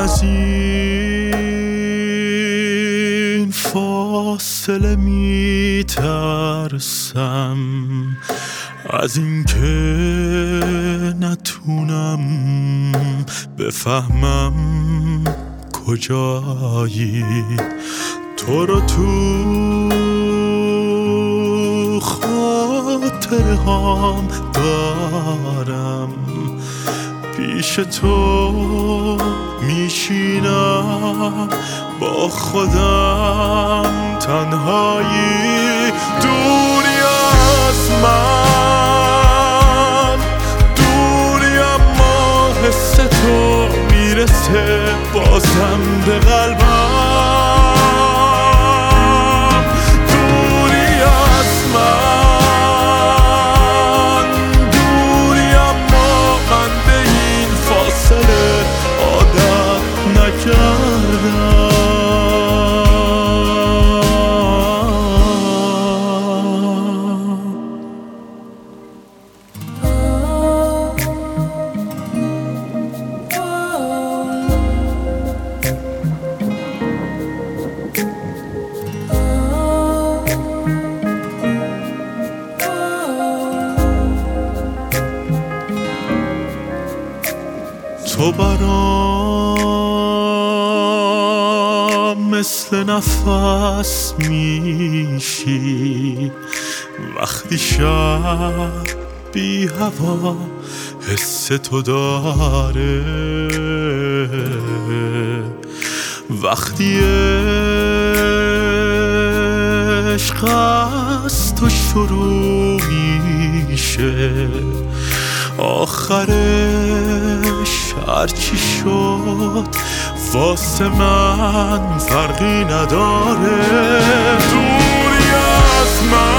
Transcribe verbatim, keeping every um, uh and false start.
از این فاصله می ترسم، از این که نتونم بفهمم کجایی. تو رو تو خاطره هام دارم، پیش تو میشینم با خودم تنهایی. دوری از من دوری، اما حس تو میرسه بازم به قلبم. دوری از من دوری، اما من به این فاصله عادت نکردم. تو برام مثل نفس میشی، وقتی شب بی هوا حس تو داره. وقتی عشق از تو شروع میشه، آخرش هرچی شد واسه من فرقی نداره. دوری از من